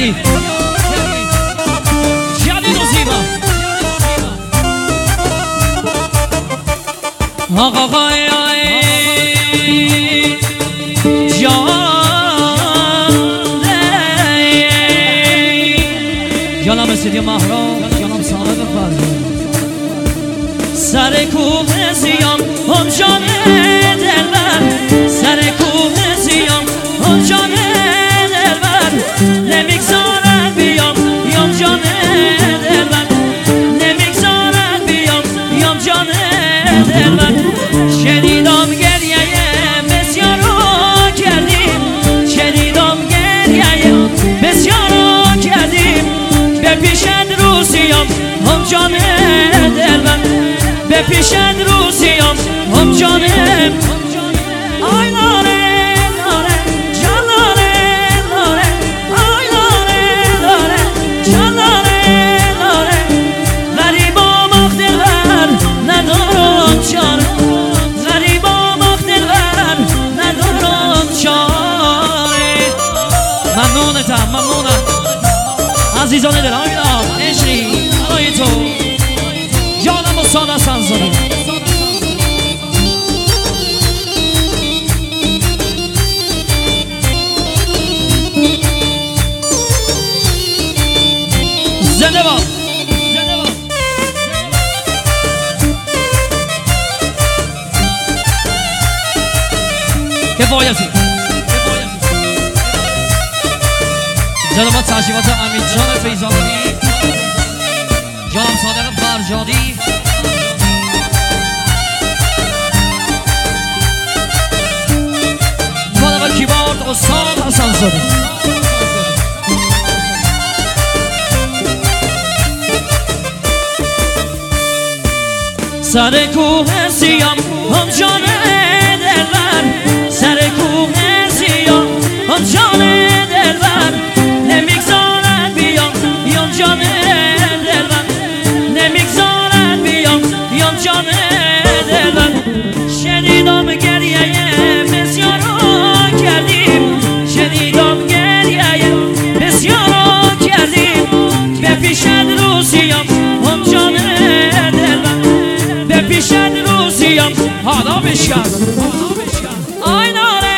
جدید و زیبا آقای جانم سیدی مهران جانم صادق فرزند سر کوه سیام هم جان دلبر سر کوه سیام هم جان دلبر نمیگذارد بیام یام جان دلبر نمیگذارد بیام یام جان دلبر شنیدم گریه بسیار رو کردیم شنیدم گریه بسیار رو کردیم به پیشت روسیام هم جان دلبر به پیشت روسیام هم جانم آی لاره لاره جان لاره لاره آی لاره لاره جان لاره لاره غریبام آخ دلبر ندارم چاره غریبام آخ دلبر ندارم چاره ممنونتم ممنونم عزیزان دل آمیدم عشقی برای تو جانم و ساده سنزاری زنده باد کفایتی زنده باد تشریفات امید جان فیضانی جانم صادق فرجادی طالب کیبورد استاد حسن زاده سر کوه سیام هم جان دلبر سر کوه سیام هم جان دلبر نمیگذارد بیام یام جان دلبر نمیگذارد بیام یام جان دلبر شنیدم گریه بسیار رو کردیم شنیدم گریه بسیار رو کردیم به پیشت روسیام هم جان دلبر به پیشت روسیام حالا بشکن آی ناره